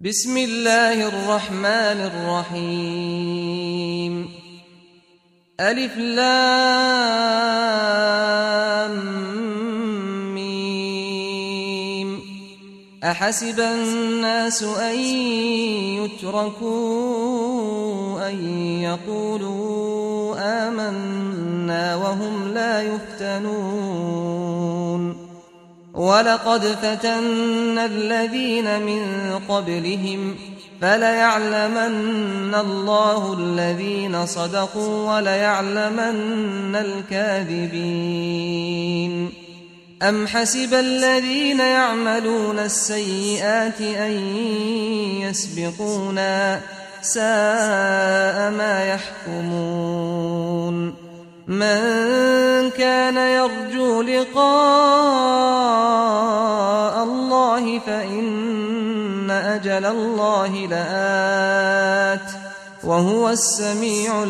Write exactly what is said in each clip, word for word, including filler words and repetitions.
بسم الله الرحمن الرحيم ألف لام ميم أحسب الناس أن يتركوا أن يقولوا آمنا وهم لا يفتنون ولقد فتنا الذين من قبلهم فليعلمن الله الذين صدقوا وليعلمن الكاذبين أم حسب الذين يعملون السيئات أن يسبقونا ساء ما يحكمون من كان يرجو لقاء الله فإن أجل الله لآت وهو السميع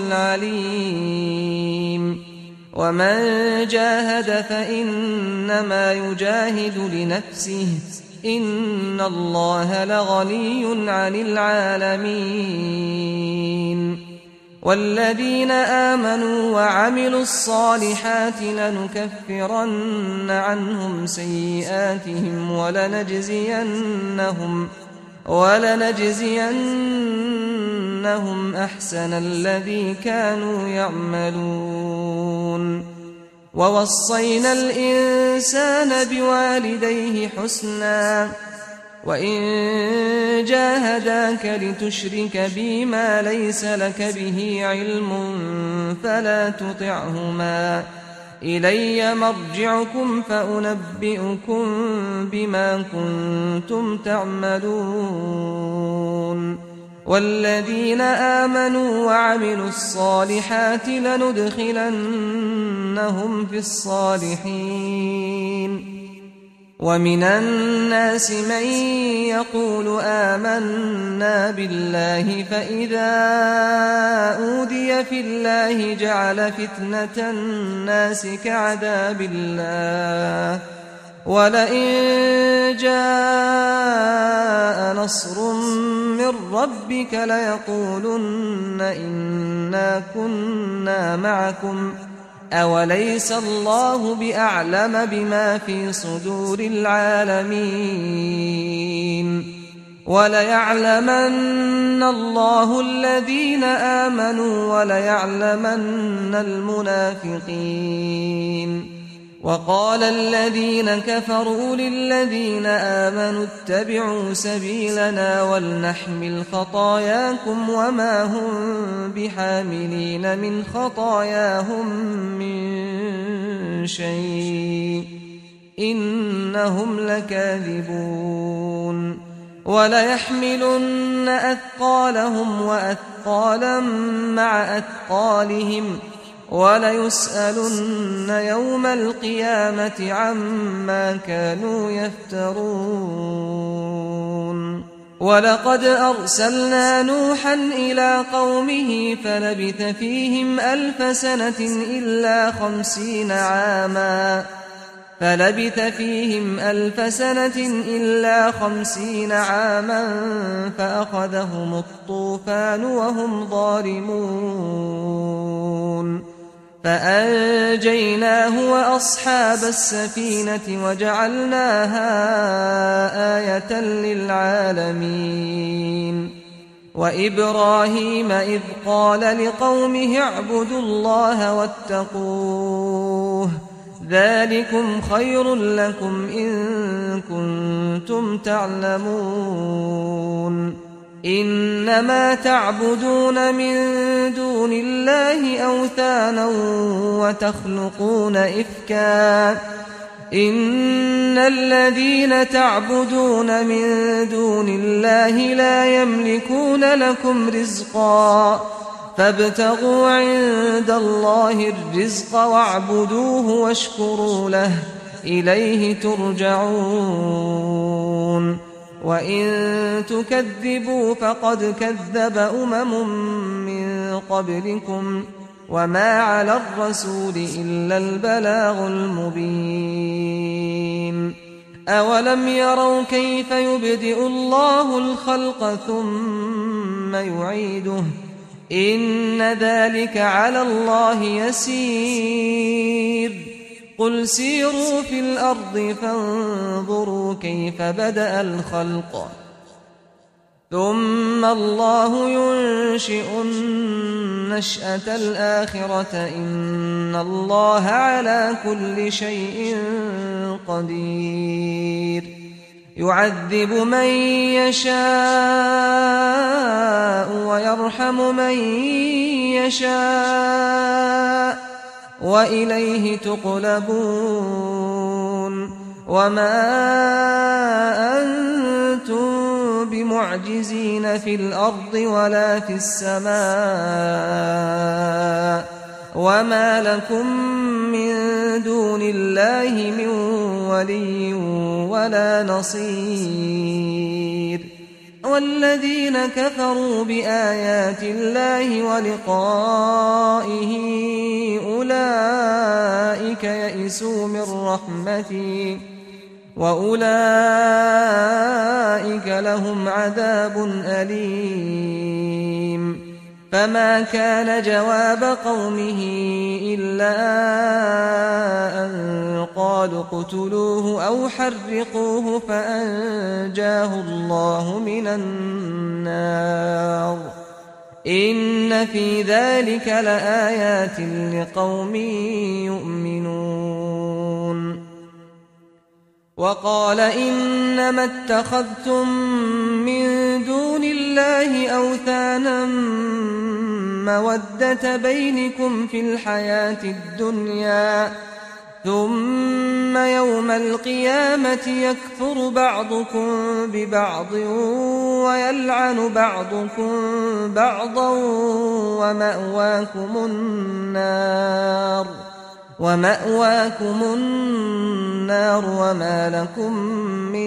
العليم ومن جاهد فإنما يجاهد لنفسه إن الله لغني عن العالمين والذين آمنوا وعملوا الصالحات لنكفرن عنهم سيئاتهم ولنجزينهم ولنجزينهم أحسن الذي كانوا يعملون ووصينا الإنسان بوالديه حسنا وإن جاهداك لتشرك بي ما ليس لك به علم فلا تطعهما إلي مرجعكم فأنبئكم بما كنتم تعملون والذين آمنوا وعملوا الصالحات لندخلنهم في الصالحين ومن الناس من يقول آمنا بالله فإذا أوذي في الله جعل فتنة الناس كعذاب الله ولئن جاء نصر من ربك ليقولن إنا كنا معكم أوليس الله بأعلم بما في صدور العالمين وليعلمن الله الذين آمنوا وليعلمن المنافقين وقال الذين كفروا للذين آمنوا اتبعوا سبيلنا ولنحمل خطاياكم وما هم بحاملين من خطاياهم من شيء إنهم لكاذبون وليحملن أثقالهم وأثقالا مع أثقالهم وليسألن يوم القيامة عما كانوا يفترون ولقد أرسلنا نوحا إلى قومه فلبث فيهم ألف سنة إلا خمسين عاما فلبث فيهم ألف سنة إلا خمسين عاما فأخذهم الطوفان وهم ظالمون فأنجيناه وأصحاب السفينة وجعلناها آية للعالمين وإبراهيم إذ قال لقومه اعبدوا الله واتقوه ذلكم خير لكم إن كنتم تعلمون إنما تعبدون من دون الله أوثانا وتخلقون إفكا إن الذين تعبدون من دون الله لا يملكون لكم رزقا فابتغوا عند الله الرزق واعبدوه واشكروا له إليه ترجعون وإن تكذبوا فقد كذب أمم من قبلكم وما على الرسول إلا البلاغ المبين أولم يروا كيف يبدئ الله الخلق ثم يعيده إن ذلك على الله يسير قل سيروا في الأرض فانظروا كيف بدأ الخلق ثم الله ينشئ النشأة الآخرة إن الله على كل شيء قدير يعذب من يشاء ويرحم من يشاء وإليه تقلبون وما أنتم بمعجزين في الأرض ولا في السماء وما لكم من دون الله من ولي ولا نصير والذين كفروا بآيات الله ولقائه أولئك يئسوا من رحمتي وأولئك لهم عذاب أليم فما كان جواب قومه إلا أن قالوا اقتلوه أو حرقوه فأنجاه الله من النار إن في ذلك لآيات لقوم يؤمنون وقال إنما اتخذتم من دون الله أوثانا مودة بينكم في الحياة الدنيا ثم يوم القيامة يكفر بعضكم ببعض ويلعن بعضكم بعضا ومأواكم النار ومأواكم النار وما لكم من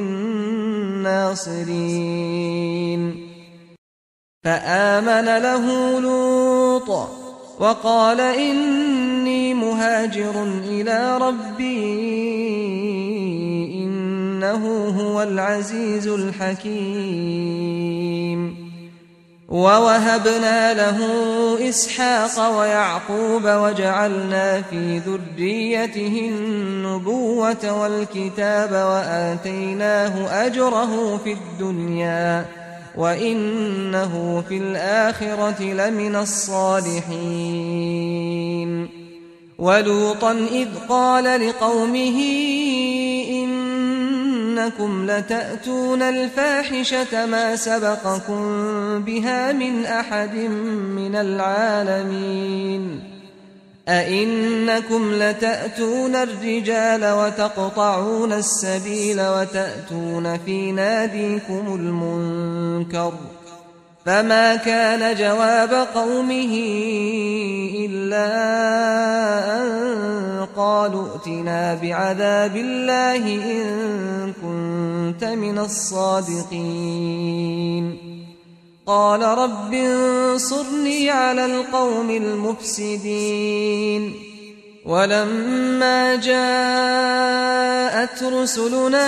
ناصرين فآمن له لوط وقال إني مهاجر إلى ربي إنه هو العزيز الحكيم ووهبنا له إسحاق ويعقوب وجعلنا في ذريته النبوة والكتاب وآتيناه أجره في الدنيا وإنه في الآخرة لمن الصالحين ولوطا إذ قال لقومه إنكم لتأتون الفاحشة ما سبقكم بها من أحد من العالمين أئنكم لتأتون الرجال وتقطعون السبيل وتأتون في ناديكم المنكر فما كان جواب قومه إلا أن قالوا ائتنا بعذاب الله إن كنت من الصادقين قال رب انصرني على القوم المفسدين ولما جاءت رسلنا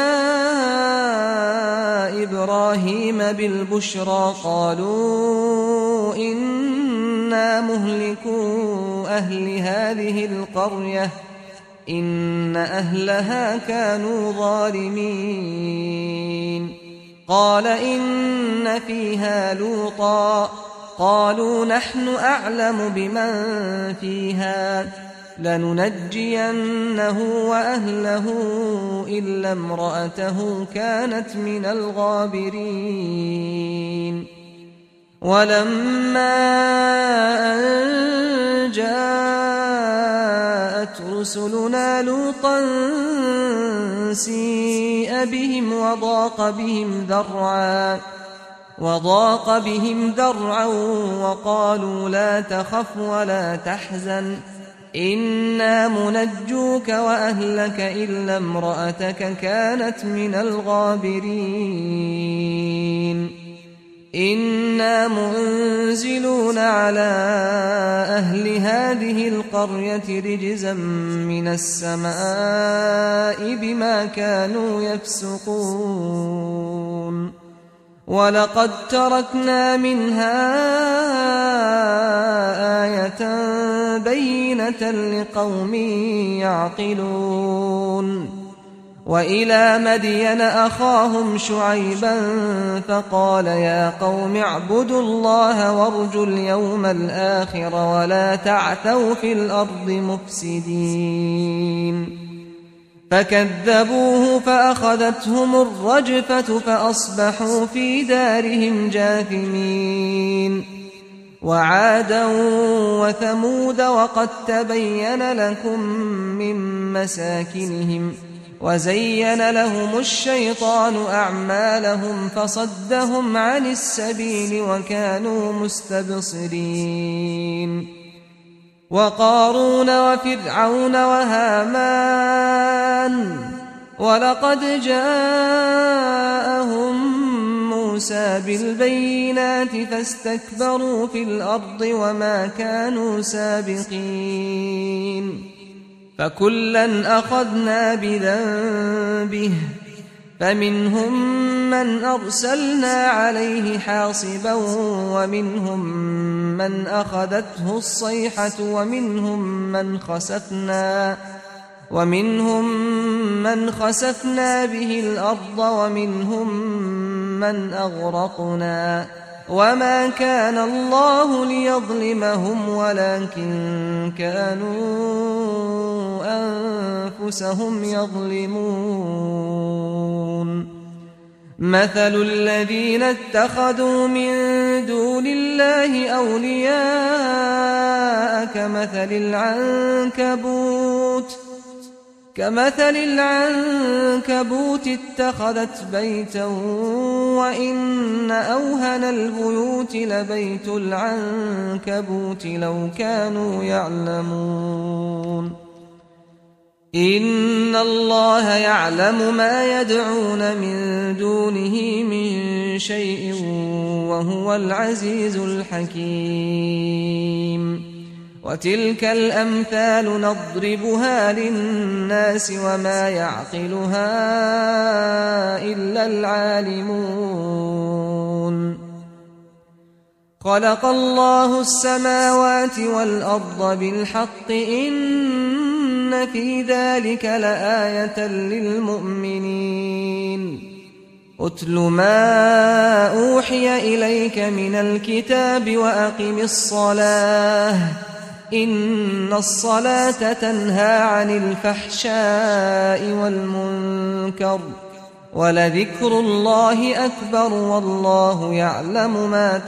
إبراهيم بالبشرى قالوا إنا مهلكو أهل هذه القرية إن أهلها كانوا ظالمين قال إن فيها لوطا قالوا نحن أعلم بمن فيها لننجينه وأهله إلا امرأته كانت من الغابرين ولما أن جاءت رسلنا لوطا سيء بهم وضاق بهم ذرعا وضاق بهم ذرعا وقالوا لا تخف ولا تحزن إنا منجوك وأهلك إلا امرأتك كانت من الغابرين إنا منزلون على أهل هذه القرية رجزا من السماء بما كانوا يفسقون ولقد تركنا منها آية بينة لقوم يعقلون وإلى مدين أخاهم شعيبا فقال يا قوم اعبدوا الله وارجوا اليوم الآخر ولا تعثوا في الأرض مفسدين فكذبوه فأخذتهم الرجفة فأصبحوا في دارهم جاثمين وعادا وثمود وقد تبين لكم من مساكنهم وزين لهم الشيطان أعمالهم فصدهم عن السبيل وكانوا مستبصرين وقارون وفرعون وهامان ولقد جاءهم موسى بالبينات فاستكبروا في الأرض وما كانوا سابقين فكلا أخذنا بذنبه فمنهم من أرسلنا عليه حاصبا ومنهم من أخذته الصيحة ومنهم من خسفنا ومنهم من خسفنا به الأرض ومنهم من أغرقنا وما كان الله ليظلمهم ولكن كانوا أنفسهم يظلمون مثل الذين اتخذوا من دون الله أولياء كمثل العنكبوت كمثل العنكبوت اتخذت بيتا وإن أوهن البيوت لبيت العنكبوت لو كانوا يعلمون إن الله يعلم ما يدعون من دونه من شيء وهو العزيز الحكيم وتلك الأمثال نضربها للناس وما يعقلها إلا العالمون خلق الله السماوات والأرض بالحق إن في ذلك لآية للمؤمنين أتل ما أوحي إليك من الكتاب وأقم الصلاة إن الصلاة تنهى عن الفحشاء والمنكر ولذكر الله أكبر والله يعلم ما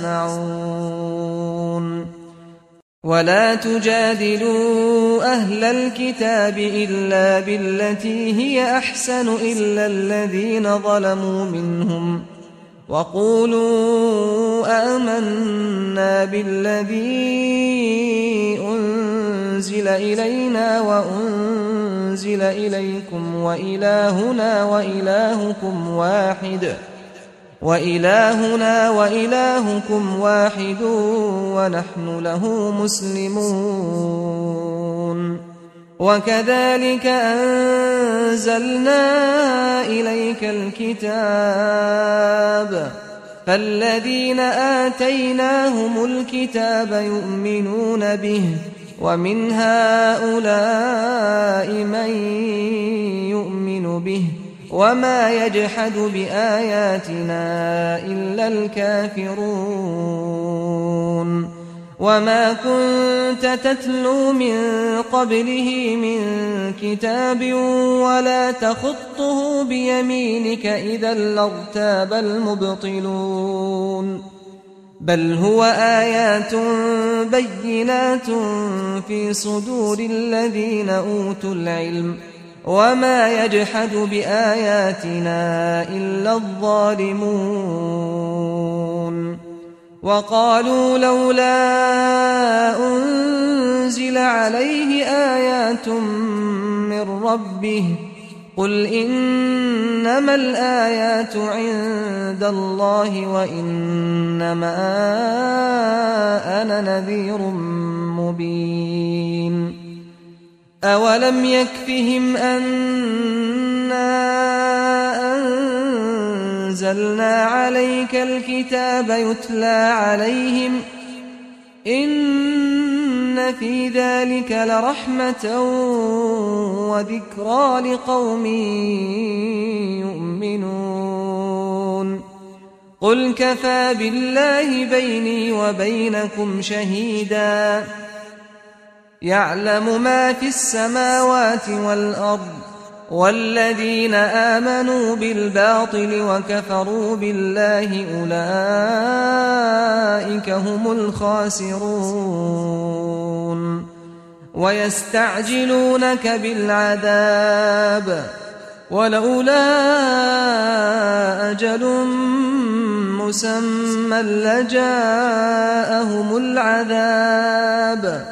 تصنعون ولا تجادلوا أهل الكتاب إلا بالتي هي أحسن إلا الذين ظلموا منهم وقولوا آمنا بالذي أنزل إلينا وأنزل إليكم وإلهنا وإلهكم واحد وإلهنا وإلهكم واحد ونحن له مسلمون وكذلك أنزلنا إليك الكتاب فالذين آتيناهم الكتاب يؤمنون به ومن هؤلاء من يؤمن به وما يجحد بآياتنا إلا الكافرون وما كنت تتلو من قبله من كتاب ولا تخطه بيمينك إذا لارتاب المبطلون بل هو آيات بينات في صدور الذين أوتوا العلم وما يجحد بآياتنا إلا الظالمون وقالوا لولا أنزل عليه آيات من ربه قل إنما الآيات عند عند الله وإنما أنا نذير مبين أولم يكفهم أنا أنزلنا عليك الكتاب يتلى عليهم إن في ذلك لرحمة وذكرى لقوم يؤمنون قل كفى بالله بيني وبينكم شهيدا يعلم ما في السماوات والأرض والذين آمنوا بالباطل وكفروا بالله أولئك هم الخاسرون ويستعجلونك بالعذاب ولولا أجل مسمى لجاءهم العذاب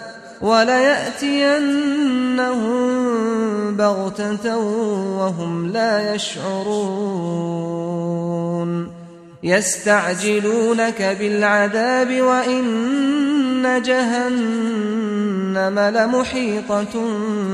وليأتينهم بغتة وهم لا يشعرون يستعجلونك بالعذاب وإن جهنم لمحيطة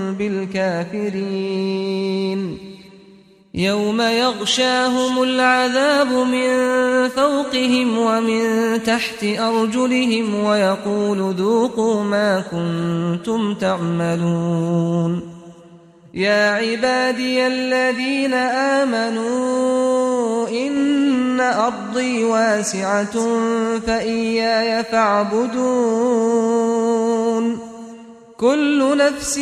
بالكافرين يوم يغشاهم العذاب من فوقهم ومن تحت أرجلهم ويقول ذوقوا ما كنتم تعملون يا عبادي الذين آمنوا إن أرضي واسعة فإياي فاعبدون كل نفس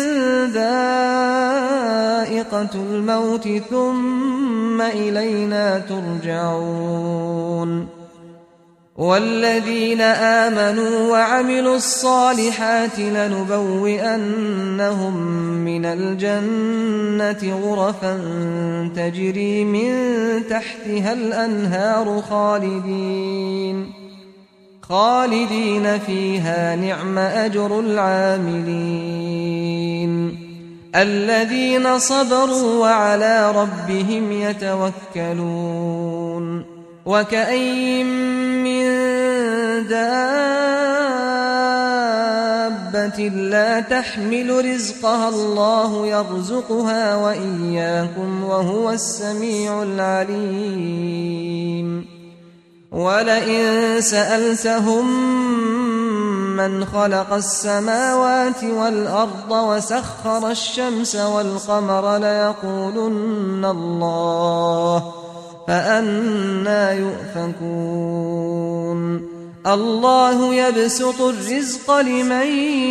ذائقة الموت ثم إلينا ترجعون والذين آمنوا وعملوا الصالحات لنبوئنهم من الجنة غرفا تجري من تحتها الأنهار خالدين خالدين فيها نعم أجر العاملين الذين صبروا وعلى ربهم يتوكلون وكأين من دابة لا تحمل رزقها الله يرزقها وإياكم وهو السميع العليم ولئن سألتهم من خلق السماوات والأرض وسخر الشمس والقمر ليقولن الله فأنى يؤفكون الله يبسط الرزق لمن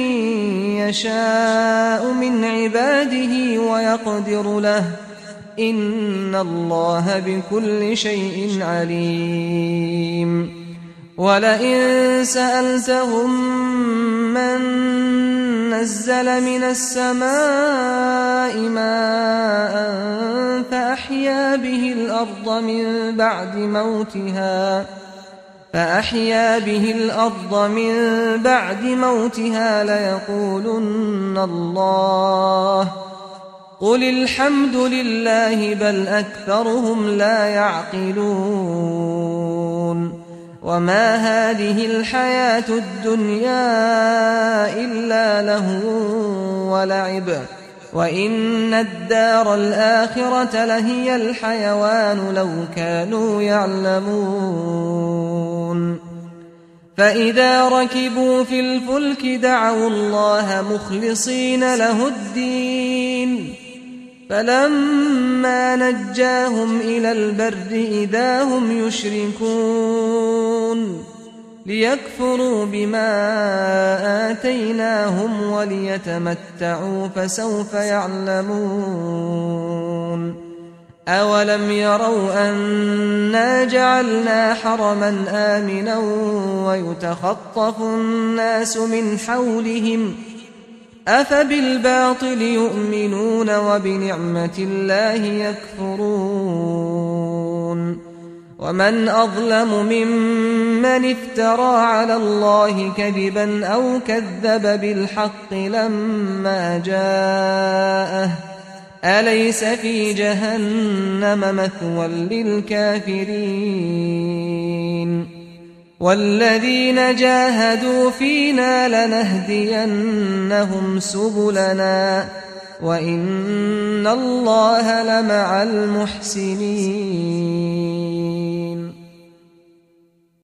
يشاء من عباده ويقدر له إن الله بكل شيء عليم ولئن سألتهم من نزل من السماء ماء فأحيا به الأرض من بعد موتها فأحيا به الأرض من بعد موتها ليقولن الله قل الحمد لله بل أكثرهم لا يعقلون وما هذه الحياة الدنيا إلا لهو ولعب وإن الدار الآخرة لهي الحيوان لو كانوا يعلمون فإذا ركبوا في الفلك دعوا الله مخلصين له الدين فلما نجاهم إلى البر إذا هم يشركون ليكفروا بما آتيناهم وليتمتعوا فسوف يعلمون أولم يروا أنا جعلنا حرما آمنا ويتخطف الناس من حولهم أفبالباطل يؤمنون وبنعمة الله يكفرون ومن أظلم ممن افترى على الله كذبا أو كذب بالحق لما جاءه أليس في جهنم مثوى للكافرين والذين جاهدوا فينا لنهدينهم سبلنا وإن الله لمع المحسنين